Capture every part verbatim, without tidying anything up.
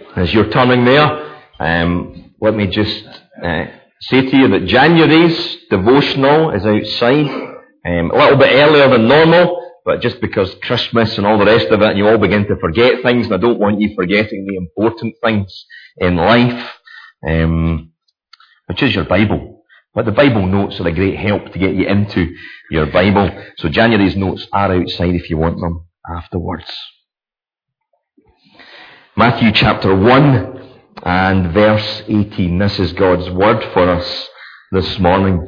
As you're turning there, um, let me just uh, say to you that January's devotional is outside, um, a little bit earlier than normal, but just because Christmas and all the rest of it, and you all begin to forget things, and I don't want you forgetting the important things in life, um, which is your Bible. But the Bible notes are a great help to get you into your Bible. So January's notes are outside if you want them afterwards. Matthew chapter one and verse eighteen. This is God's word for us this morning.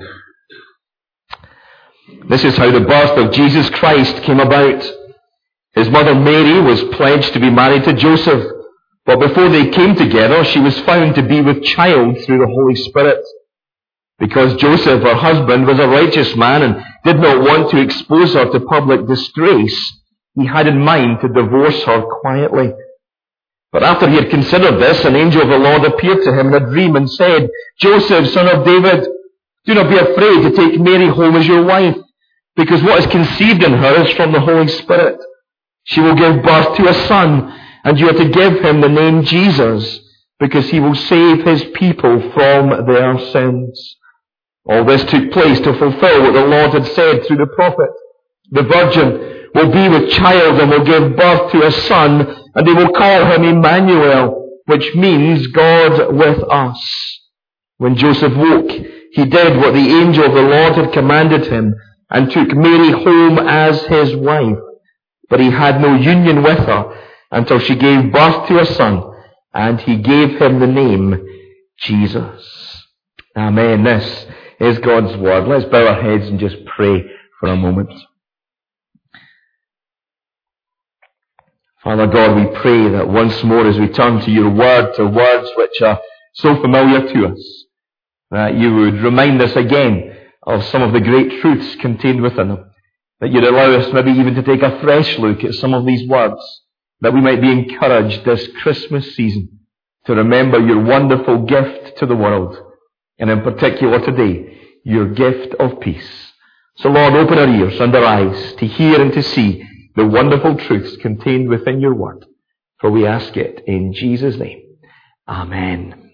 This is how the birth of Jesus Christ came about. His mother Mary was pledged to be married to Joseph, but before they came together, she was found to be with child through the Holy Spirit. Because Joseph, her husband, was a righteous man and did not want to expose her to public disgrace, he had in mind to divorce her quietly. But after he had considered this, an angel of the Lord appeared to him in a dream and said, Joseph, son of David, do not be afraid to take Mary home as your wife, because what is conceived in her is from the Holy Spirit. She will give birth to a son, and you are to give him the name Jesus, because he will save his people from their sins. All this took place to fulfill what the Lord had said through the prophet. The virgin will be with child and will give birth to a son, and they will call him Emmanuel, which means God with us. When Joseph woke, he did what the angel of the Lord had commanded him, and took Mary home as his wife. But he had no union with her until she gave birth to a son, and he gave him the name Jesus. Amen. This is God's word. Let's bow our heads and just pray for a moment. Father God, we pray that once more as we turn to your word, to words which are so familiar to us, that you would remind us again of some of the great truths contained within them. That you'd allow us maybe even to take a fresh look at some of these words, that we might be encouraged this Christmas season to remember your wonderful gift to the world, and in particular today, your gift of peace. So Lord, open our ears and our eyes to hear and to see the wonderful truths contained within your word. For we ask it in Jesus' name. Amen.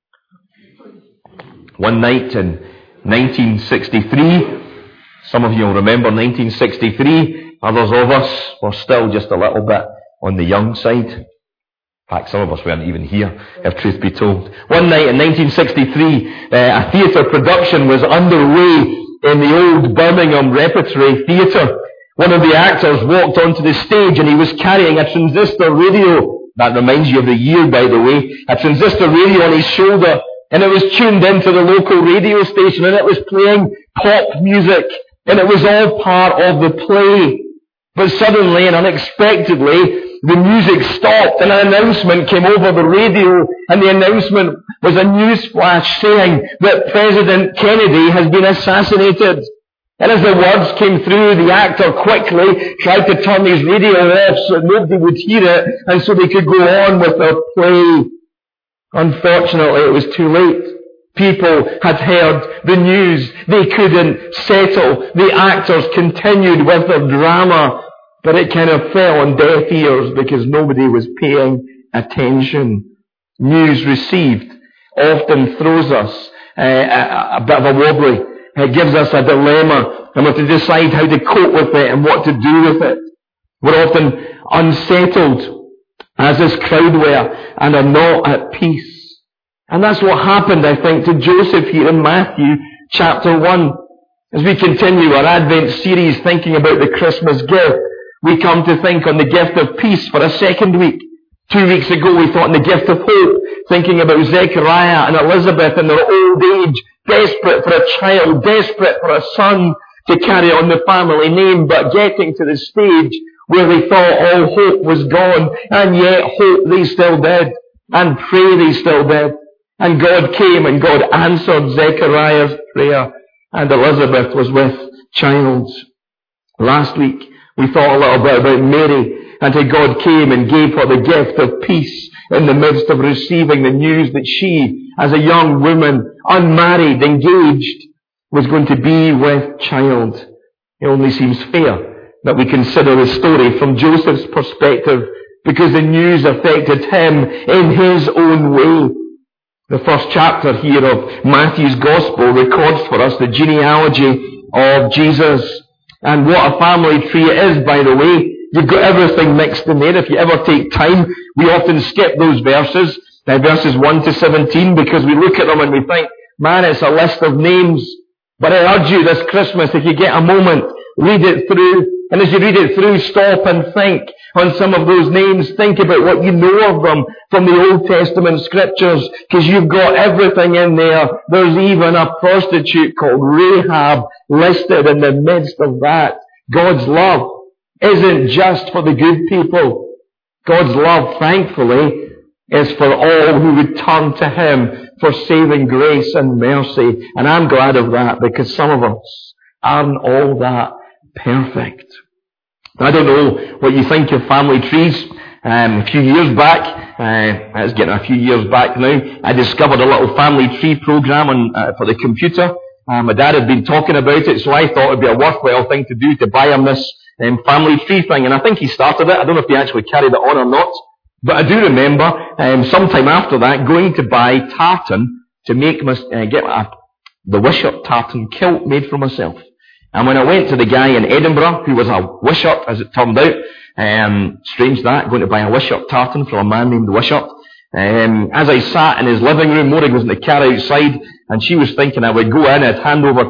One night in nineteen sixty-three, some of you will remember nineteen sixty-three, others of us were still just a little bit on the young side. In fact, some of us weren't even here, if truth be told. One night in nineteen sixty-three, uh, a theatre production was underway in the old Birmingham Repertory Theatre. One of the actors walked onto the stage and he was carrying a transistor radio. That reminds you of the year, by the way. A transistor radio on his shoulder. And it was tuned into the local radio station and it was playing pop music. And it was all part of the play. But suddenly and unexpectedly, the music stopped and an announcement came over the radio. And the announcement was a news flash saying that President Kennedy has been assassinated. And as the words came through, the actor quickly tried to turn his radio off so nobody would hear it and so they could go on with their play. Unfortunately, it was too late. People had heard the news. They couldn't settle. The actors continued with their drama, but it kind of fell on deaf ears because nobody was paying attention. News received often throws us uh, a, a bit of a wobbly. It gives us a dilemma, and we have to decide how to cope with it and what to do with it. We're often unsettled, as this crowd were, and are not at peace. And that's what happened, I think, to Joseph here in Matthew chapter one. As we continue our Advent series thinking about the Christmas gift, we come to think on the gift of peace for a second week. Two weeks ago we thought on the gift of hope, thinking about Zechariah and Elizabeth in their old age, desperate for a child, desperate for a son to carry on the family name, but getting to the stage where they thought all hope was gone, and yet hope they still did, and pray they still did. And God came and God answered Zechariah's prayer, and Elizabeth was with child. Last week we thought a little bit about Mary, and how God came and gave her the gift of peace in the midst of receiving the news that she, as a young woman, unmarried, engaged, was going to be with child. It only seems fair that we consider the story from Joseph's perspective because the news affected him in his own way. The first chapter here of Matthew's Gospel records for us the genealogy of Jesus. And what a family tree it is, by the way. You've got everything mixed in there. If you ever take time, we often skip those verses, uh, verses one to seventeen, because we look at them and we think, man, it's a list of names. But I urge you this Christmas, if you get a moment, read it through. And as you read it through, stop and think on some of those names. Think about what you know of them from the Old Testament scriptures, because you've got everything in there. There's even a prostitute called Rahab listed in the midst of that. God's love isn't just for the good people. God's love, thankfully, is for all who would turn to Him for saving grace and mercy. And I'm glad of that, because some of us aren't all that perfect. I don't know what you think of family trees. Um, a few years back, uh, it's getting a few years back now, I discovered a little family tree program on, uh, for the computer. Uh, my dad had been talking about it, so I thought it would be a worthwhile thing to do to buy him this um, family tree thing. And I think he started it. I don't know if he actually carried it on or not. But I do remember, um, sometime after that, going to buy tartan to make my, uh, get a, the Wishart tartan kilt made for myself. And when I went to the guy in Edinburgh, who was a Wishart, as it turned out, um, strange that, going to buy a Wishart tartan from a man named Wishart. Um, as I sat in his living room, Maury was in the car outside, and she was thinking I would go in, I'd hand over,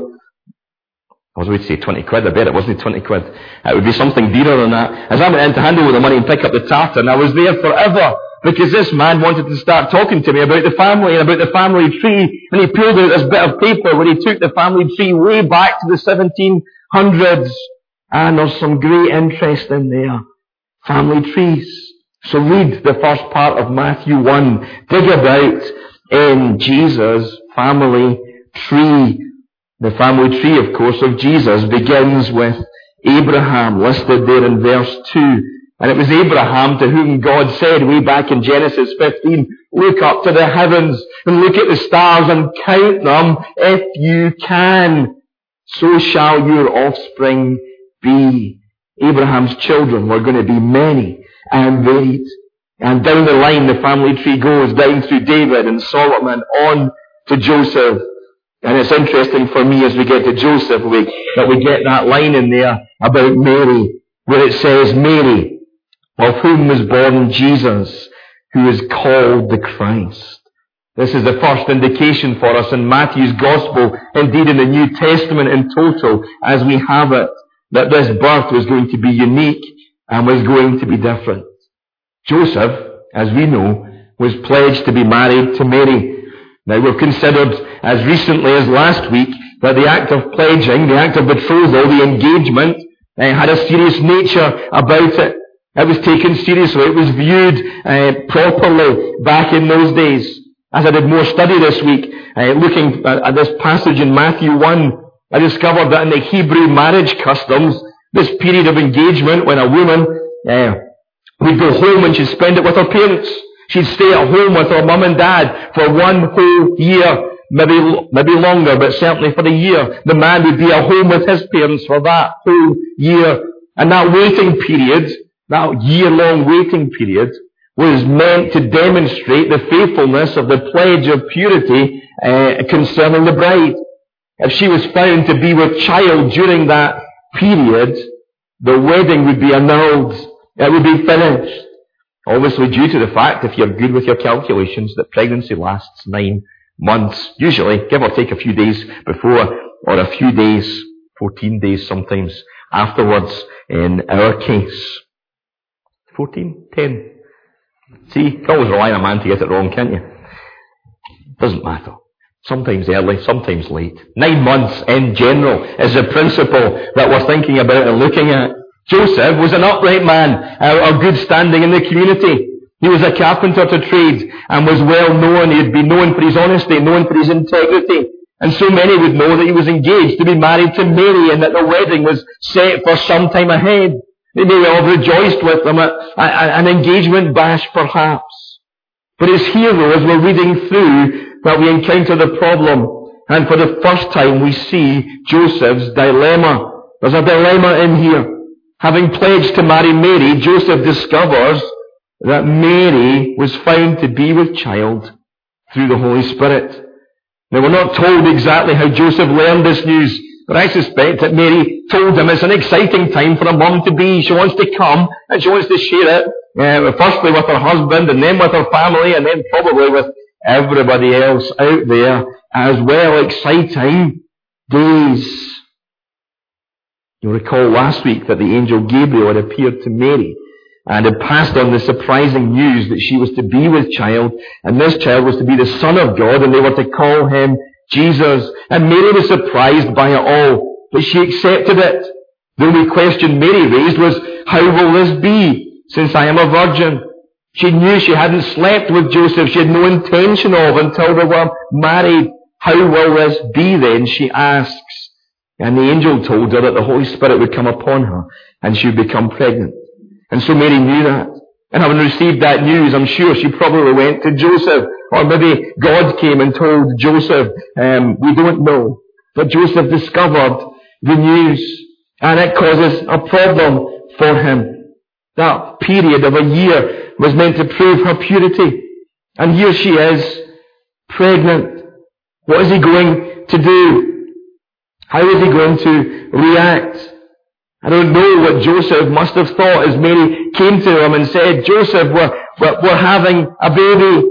I was going to say twenty quid, I bet it wasn't twenty quid. It would be something dearer than that. As I went in to hand over the money and pick up the tartan, I was there forever, because this man wanted to start talking to me about the family and about the family tree, and he pulled out this bit of paper where he took the family tree way back to the seventeen hundreds, and there's some great interest in there. Family trees. So read the first part of Matthew one. Dig about in Jesus' family tree. The family tree, of course, of Jesus begins with Abraham, listed there in verse two. And it was Abraham to whom God said way back in Genesis fifteen, look up to the heavens and look at the stars and count them if you can. So shall your offspring be. Abraham's children were going to be many and varied. And down the line the family tree goes, down through David and Solomon, on to Joseph. And it's interesting for me as we get to Joseph we, that we get that line in there about Mary, where it says, Mary, of whom was born Jesus, who is called the Christ. This is the first indication for us in Matthew's Gospel, indeed in the New Testament in total, as we have it, that this birth was going to be unique and was going to be different. Joseph, as we know, was pledged to be married to Mary. Now we've considered as recently as last week that the act of pledging, the act of betrothal, the engagement, uh, had a serious nature about it. It was taken seriously. It was viewed uh, properly back in those days. As I did more study this week, uh, looking at, at this passage in Matthew one, I discovered that in the Hebrew marriage customs, this period of engagement when a woman uh, would go home and she'd spend it with her parents. She'd stay at home with her mum and dad for one whole year, maybe maybe longer, but certainly for the year. The man would be at home with his parents for that whole year. And that waiting period, that year-long waiting period, was meant to demonstrate the faithfulness of the pledge of purity uh, concerning the bride. If she was found to be with child during that period, the wedding would be annulled. It would be finished. Obviously due to the fact, if you're good with your calculations, that pregnancy lasts nine months, usually, give or take a few days before, or a few days, fourteen days sometimes, afterwards, in our case. fourteen? ten? See, you can always rely on a man to get it wrong, can't you? Doesn't matter. Sometimes early, sometimes late. Nine months in general is the principle that we're thinking about and looking at. Joseph was an upright man, of good standing in the community. He was a carpenter to trade and was well known. He had been known for his honesty, known for his integrity. And so many would know that he was engaged to be married to Mary and that the wedding was set for some time ahead. They may well have rejoiced with them at an engagement bash perhaps. But it's here though, as we're reading through, that we encounter the problem. And for the first time we see Joseph's dilemma. There's a dilemma in here. Having pledged to marry Mary, Joseph discovers that Mary was found to be with child through the Holy Spirit. Now, we're not told exactly how Joseph learned this news, but I suspect that Mary told him it's an exciting time for a mum to be. She wants to come and she wants to share it, uh, firstly with her husband and then with her family and then probably with everybody else out there as well. Exciting days. You'll recall last week that the angel Gabriel had appeared to Mary and had passed on the surprising news that she was to be with child, and this child was to be the Son of God, and they were to call him Jesus. And Mary was surprised by it all, but she accepted it. The only question Mary raised was, how will this be, since I am a virgin? She knew she hadn't slept with Joseph. She had no intention of until they were married. How will this be then, she asks. And the angel told her that the Holy Spirit would come upon her, and she would become pregnant. And so Mary knew that. And having received that news, I'm sure she probably went to Joseph. Or maybe God came and told Joseph. Um, we don't know. But Joseph discovered the news. And it causes a problem for him. That period of a year was meant to prove her purity. And here she is, pregnant. What is he going to do? How is he going to react? I don't know what Joseph must have thought as Mary came to him and said, Joseph, we're, we're, we're having a baby.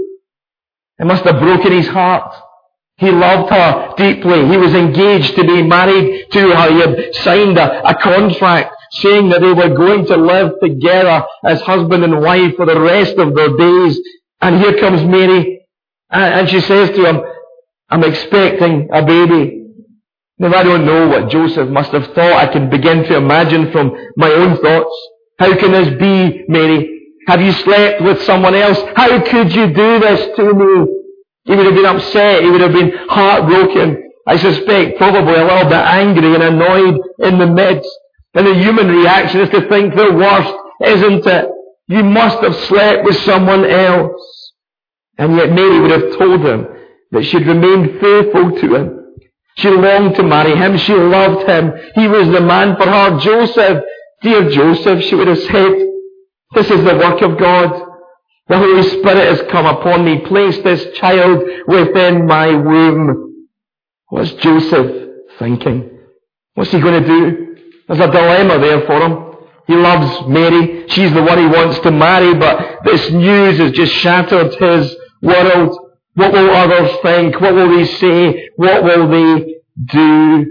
It must have broken his heart. He loved her deeply. He was engaged to be married to her. He had signed a, a contract saying that they were going to live together as husband and wife for the rest of their days. And here comes Mary, and, and she says to him, I'm expecting a baby. Now, I don't know what Joseph must have thought. I can begin to imagine from my own thoughts. How can this be, Mary? Have you slept with someone else? How could you do this to me? He would have been upset. He would have been heartbroken. I suspect probably a little bit angry and annoyed in the midst. And the human reaction is to think the worst, isn't it? You must have slept with someone else. And yet Mary would have told him that she'd remained faithful to him. She longed to marry him. She loved him. He was the man for her. Joseph, dear Joseph, she would have said, this is the work of God. The Holy Spirit has come upon me. Place this child within my womb. What's Joseph thinking? What's he going to do? There's a dilemma there for him. He loves Mary. She's the one he wants to marry, but this news has just shattered his world. What will others think? What will they say? What will they do?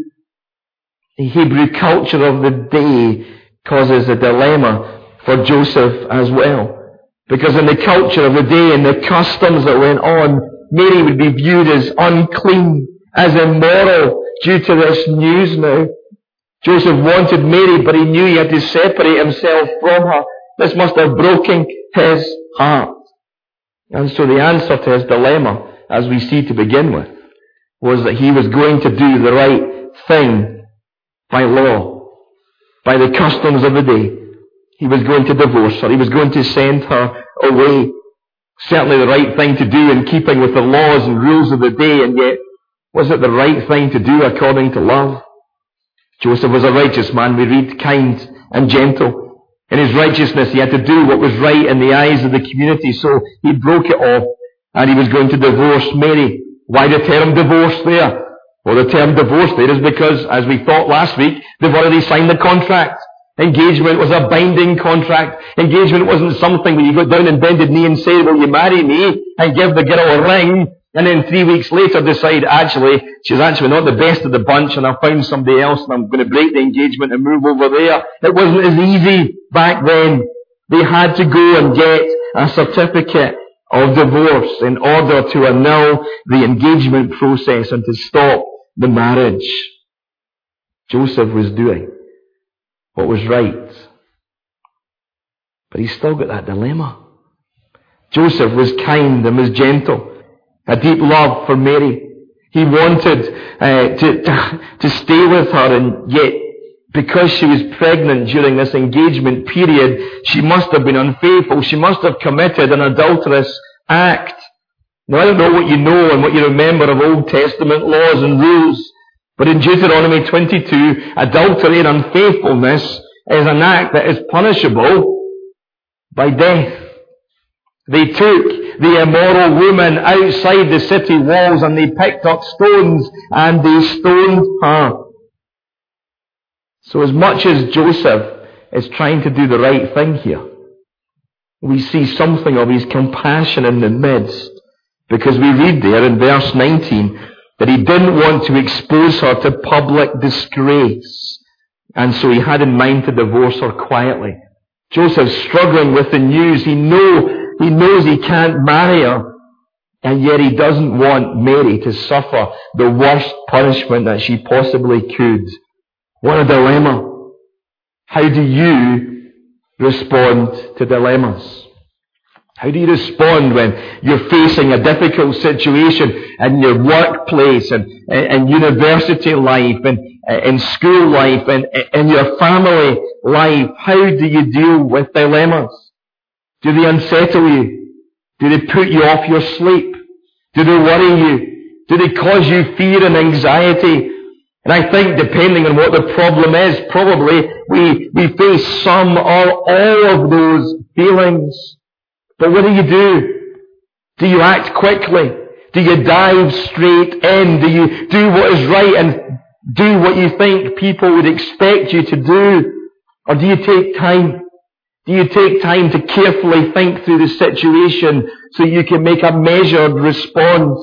The Hebrew culture of the day causes a dilemma for Joseph as well. Because in the culture of the day and the customs that went on, Mary would be viewed as unclean, as immoral due to this news now. Joseph wanted Mary, but he knew he had to separate himself from her. This must have broken his heart. And so the answer to his dilemma, as we see to begin with, was that he was going to do the right thing by law, by the customs of the day. He was going to divorce her. He was going to send her away. Certainly the right thing to do in keeping with the laws and rules of the day, and yet, was it the right thing to do according to love? Joseph was a righteous man, we read, kind and gentle. In his righteousness, he had to do what was right in the eyes of the community, so he broke it off, and he was going to divorce Mary. Why the term divorce there? Well, the term divorce there is because, as we thought last week, they've already signed the contract. Engagement was a binding contract. Engagement wasn't something where you got down and bended knee and say, will you marry me? And give the girl a ring, and then three weeks later decide, actually, she's actually not the best of the bunch, and I found somebody else, and I'm going to break the engagement and move over there. It wasn't as easy back then. They had to go and get a certificate of divorce in order to annul the engagement process and to stop the marriage. Joseph was doing what was right. But he's still got that dilemma. Joseph was kind and was gentle. A deep love for Mary. He wanted uh, to, to, to stay with her, and yet because she was pregnant during this engagement period, she must have been unfaithful. She must have committed an adulterous act. Now, I don't know what you know and what you remember of Old Testament laws and rules, but in Deuteronomy twenty-two, adultery and unfaithfulness is an act that is punishable by death. They took the immoral woman outside the city walls and they picked up stones and they stoned her. So as much as Joseph is trying to do the right thing here, we see something of his compassion in the midst, because we read there in verse nineteen that he didn't want to expose her to public disgrace, and so he had in mind to divorce her quietly. Joseph's struggling with the news. He know he knows he can't marry her, and yet he doesn't want Mary to suffer the worst punishment that she possibly could. What a dilemma. How do you respond to dilemmas? How do you respond when you're facing a difficult situation in your workplace and in university life and in school life and in your family life? How do you deal with dilemmas? Do they unsettle you? Do they put you off your sleep? Do they worry you? Do they cause you fear and anxiety? And I think, depending on what the problem is, probably we, we face some or all of those feelings. But what do you do? Do you act quickly? Do you dive straight in? Do you do what is right and do what you think people would expect you to do? Or do you take time? Do you take time to carefully think through the situation so you can make a measured response?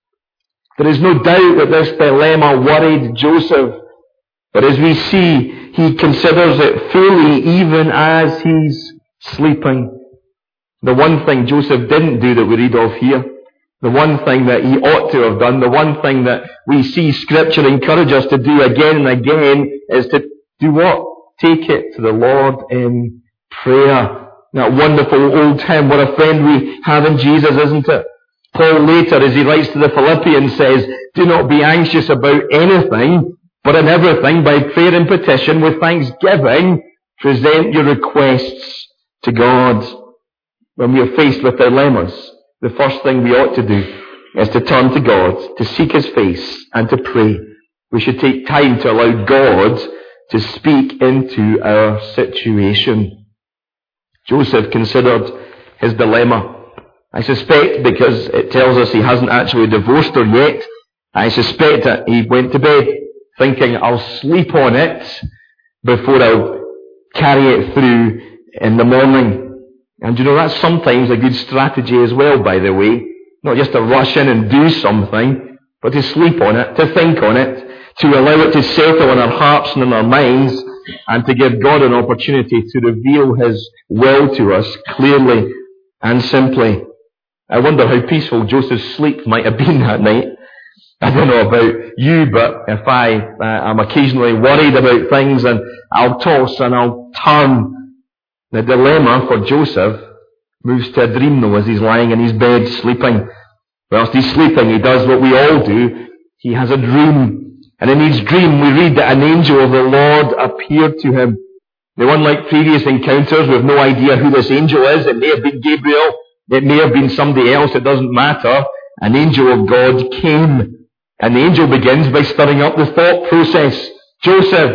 There is no doubt that this dilemma worried Joseph. But as we see, he considers it fully even as he's sleeping. The one thing Joseph didn't do that we read of here, the one thing that he ought to have done, the one thing that we see Scripture encourage us to do again and again, is to do what? Take it to the Lord in prayer. That wonderful old hymn, what a friend we have in Jesus, isn't it? Paul later, as he writes to the Philippians, says, do not be anxious about anything, but in everything, by prayer and petition, with thanksgiving, present your requests to God. When we are faced with dilemmas, the first thing we ought to do is to turn to God, to seek His face, and to pray. We should take time to allow God to speak into our situation. Joseph considered his dilemma. I suspect, because it tells us he hasn't actually divorced her yet, I suspect that he went to bed thinking, I'll sleep on it before I'll carry it through in the morning. And you know, that's sometimes a good strategy as well, by the way. Not just to rush in and do something, but to sleep on it, to think on it, to allow it to settle in our hearts and in our minds, and to give God an opportunity to reveal His will to us clearly and simply. I wonder how peaceful Joseph's sleep might have been that night. I don't know about you, but if I uh, am occasionally worried about things and I'll toss and I'll turn, the dilemma for Joseph moves to a dream though as he's lying in his bed sleeping. Whilst he's sleeping, he does what we all do. He has a dream. And in his dream we read that an angel of the Lord appeared to him. Now, unlike previous encounters, we have no idea who this angel is. It may have been Gabriel. It may have been somebody else. It doesn't matter. An angel of God came. And the angel begins by stirring up the thought process. Joseph,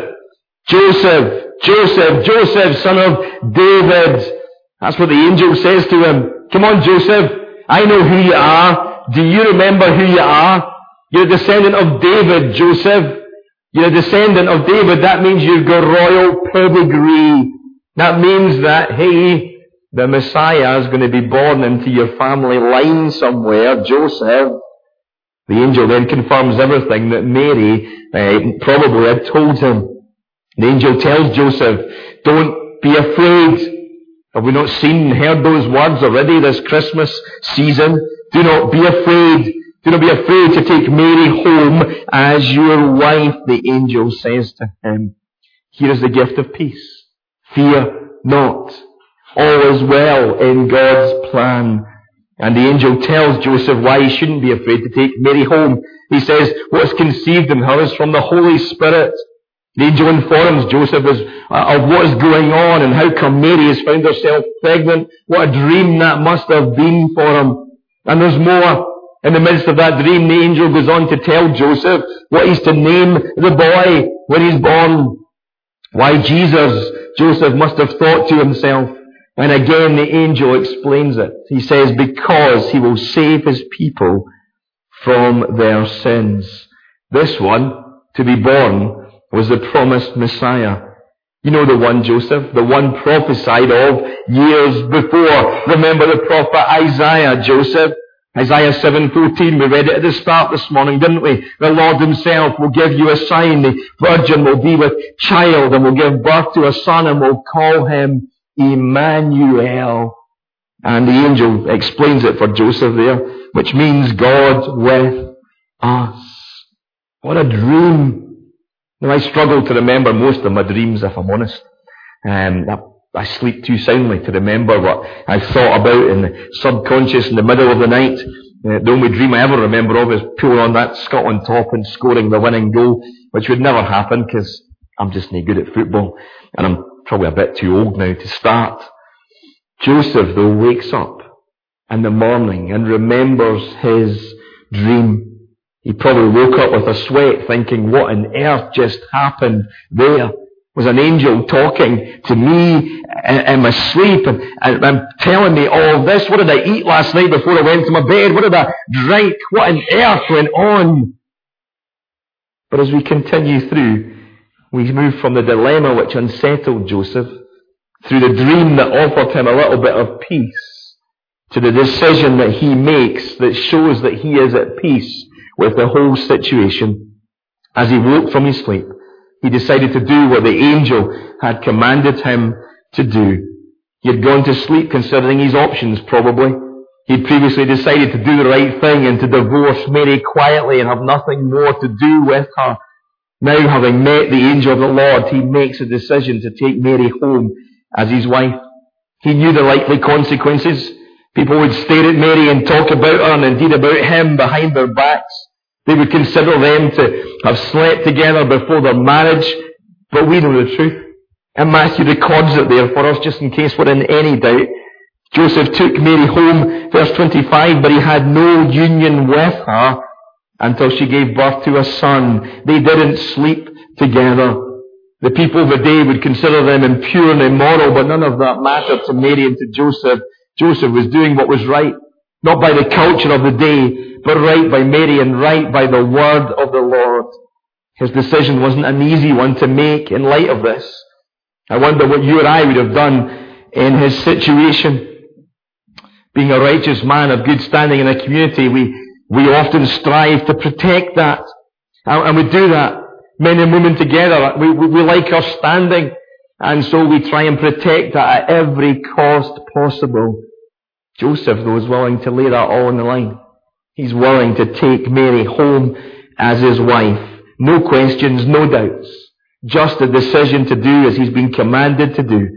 Joseph, Joseph, Joseph, son of David. That's what the angel says to him. Come on, Joseph. I know who you are. Do you remember who you are? You're a descendant of David, Joseph. You're a descendant of David. That means you've got royal pedigree. That means that, hey, the Messiah is going to be born into your family line somewhere, Joseph. The angel then confirms everything that Mary uh, probably had told him. The angel tells Joseph, don't be afraid. Have we not seen and heard those words already this Christmas season? Do not be afraid. Do not be afraid to take Mary home as your wife, the angel says to him. Here is the gift of peace. Fear not. All is well in God's plan. And the angel tells Joseph why he shouldn't be afraid to take Mary home. He says, what's conceived in her is from the Holy Spirit. The angel informs Joseph of what is going on and how come Mary has found herself pregnant. What a dream that must have been for him. And there's more. In the midst of that dream, the angel goes on to tell Joseph what he's to name the boy when he's born. Why, Jesus, Joseph must have thought to himself, And again the angel explains it. He says, because he will save his people from their sins. This one, to be born, was the promised Messiah. You know the one, Joseph, the one prophesied of years before. Remember the prophet Isaiah, Joseph? Isaiah seven fourteen, we read it at the start this morning, didn't we? The Lord himself will give you a sign. The virgin will be with child and will give birth to a son and will call him Emmanuel. And the angel explains it for Joseph there, which means God with us. What a dream. Now, I struggle to remember most of my dreams, if I'm honest. Um, I, I sleep too soundly to remember what I thought about in the subconscious in the middle of the night. Uh, the only dream I ever remember of is pulling on that Scotland top and scoring the winning goal, which would never happen because I'm just not good at football, and I'm probably a bit too old now to start. Joseph, though, wakes up in the morning and remembers his dream. He probably woke up with a sweat thinking, what on earth just happened there? Was an angel talking to me in my sleep and, and, and telling me all this? What did I eat last night before I went to my bed? What did I drink? What on earth went on? But as we continue through, we move from the dilemma which unsettled Joseph through the dream that offered him a little bit of peace to the decision that he makes that shows that he is at peace with the whole situation. As he woke from his sleep, he decided to do what the angel had commanded him to do. He had gone to sleep considering his options, probably. He'd previously decided to do the right thing and to divorce Mary quietly and have nothing more to do with her. Now, having met the angel of the Lord, he makes a decision to take Mary home as his wife. He knew the likely consequences. People would stare at Mary and talk about her and indeed about him behind their backs. They would consider them to have slept together before their marriage. But we know the truth. And Matthew records it there for us just in case we're in any doubt. Joseph took Mary home, verse twenty-five, but he had no union with her until she gave birth to a son. They didn't sleep together. The people of the day would consider them impure and immoral, but none of that mattered to Mary and to Joseph. Joseph was doing what was right, not by the culture of the day, but right by Mary and right by the word of the Lord. His decision wasn't an easy one to make in light of this. I wonder what you and I would have done in his situation. Being a righteous man of good standing in a community, we, we often strive to protect that. And we do that, men and women together. We, we, we like our standing, and so we try and protect that at every cost possible. Joseph, though, is willing to lay that all on the line. He's willing to take Mary home as his wife. No questions, no doubts. Just a decision to do as he's been commanded to do.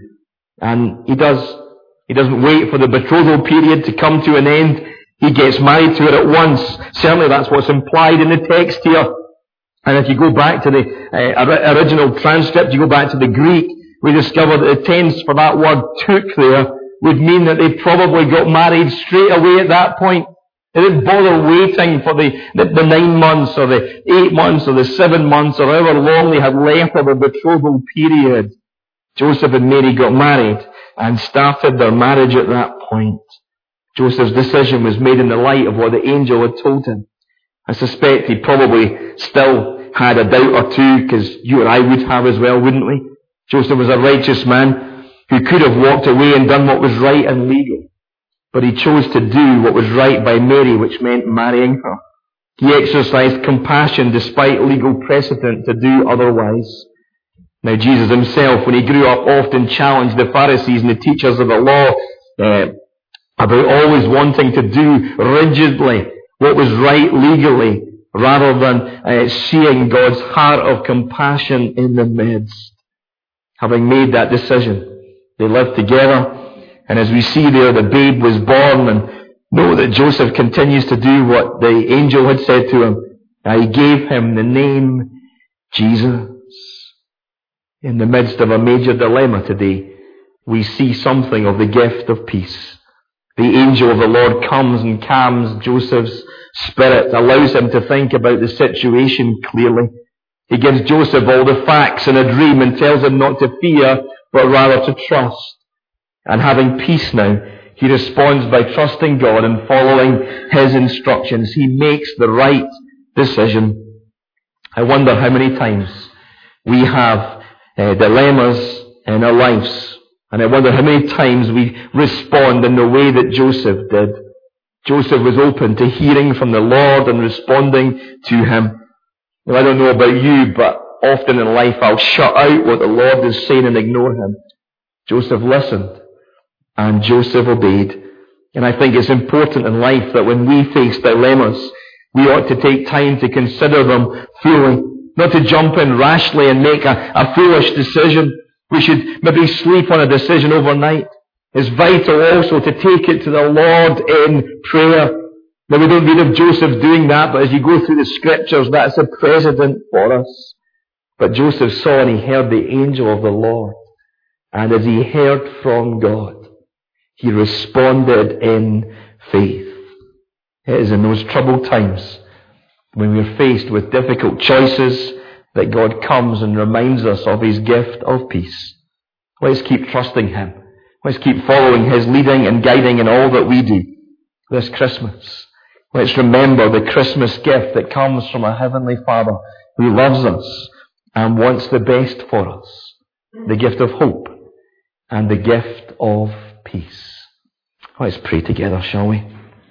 And he does. He doesn't wait for the betrothal period to come to an end. He gets married to her at once. Certainly that's what's implied in the text here. And if you go back to the uh, original transcript, you go back to the Greek, we discover that the tense for that word took there would mean that they probably got married straight away at that point. They didn't bother waiting for the, the, the nine months or the eight months or the seven months or however long they had left of a betrothal period. Joseph and Mary got married and started their marriage at that point. Joseph's decision was made in the light of what the angel had told him. I suspect he probably still had a doubt or two, because you and I would have as well, wouldn't we? Joseph was a righteous man who could have walked away and done what was right and legal. But he chose to do what was right by Mary, which meant marrying her. He exercised compassion despite legal precedent to do otherwise. Now Jesus himself, when he grew up, often challenged the Pharisees and the teachers of the law uh, about always wanting to do rigidly what was right legally, rather than uh, seeing God's heart of compassion in the midst. Having made that decision, they lived together. And as we see there, the babe was born, and know that Joseph continues to do what the angel had said to him. He gave him the name Jesus. In the midst of a major dilemma today, we see something of the gift of peace. The angel of the Lord comes and calms Joseph's spirit, allows him to think about the situation clearly. He gives Joseph all the facts in a dream and tells him not to fear, but rather to trust. And having peace now, he responds by trusting God and following his instructions. He makes the right decision. I wonder how many times we have uh, dilemmas in our lives. And I wonder how many times we respond in the way that Joseph did. Joseph was open to hearing from the Lord and responding to him. Now, I don't know about you, but often in life I'll shut out what the Lord is saying and ignore him. Joseph listened. And Joseph obeyed. And I think it's important in life that when we face dilemmas, we ought to take time to consider them fully. Not to jump in rashly and make a, a foolish decision. We should maybe sleep on a decision overnight. It's vital also to take it to the Lord in prayer. Now, we don't read of Joseph doing that, but as you go through the scriptures, that's a precedent for us. But Joseph saw and he heard the angel of the Lord. And as he heard from God, he responded in faith. It is in those troubled times, when we are faced with difficult choices, that God comes and reminds us of his gift of peace. Let's keep trusting him. Let's keep following his leading and guiding in all that we do this Christmas. Let's remember the Christmas gift that comes from a heavenly Father who loves us and wants the best for us. The gift of hope and the gift of peace. Let's pray together, shall we?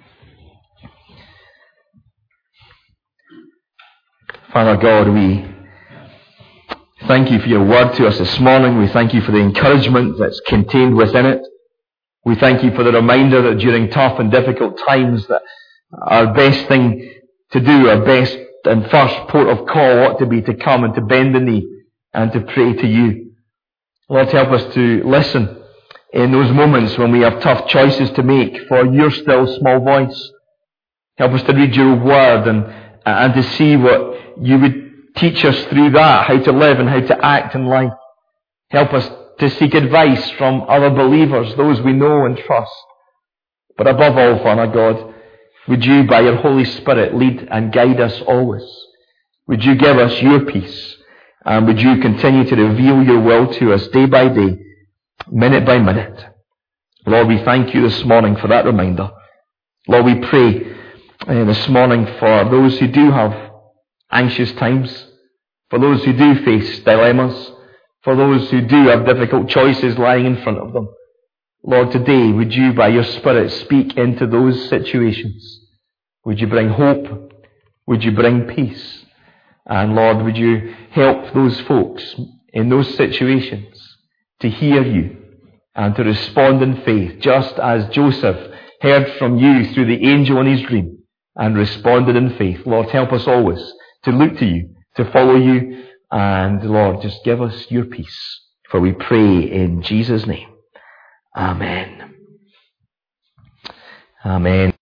Father God, we thank you for your word to us this morning. We thank you for the encouragement that's contained within it. We thank you for the reminder that during tough and difficult times that our best thing to do, our best and first port of call ought to be to come and to bend the knee and to pray to you. Lord, help us to listen in those moments when we have tough choices to make for your still small voice. Help us to read your word and, and to see what you would teach us through that, how to live and how to act in life. Help us to seek advice from other believers, those we know and trust. But above all, Father God, would you, by your Holy Spirit, lead and guide us always? Would you give us your peace? And would you continue to reveal your will to us day by day, minute by minute? Lord, we thank you this morning for that reminder. Lord, we pray uh, this morning for those who do have anxious times, for those who do face dilemmas, for those who do have difficult choices lying in front of them. Lord, today, would you, by your Spirit, speak into those situations? Would you bring hope? Would you bring peace? And Lord, would you help those folks in those situations to hear you and to respond in faith, just as Joseph heard from you through the angel in his dream and responded in faith. Lord, help us always to look to you, to follow you, and Lord, just give us your peace. For we pray in Jesus' name. Amen. Amen.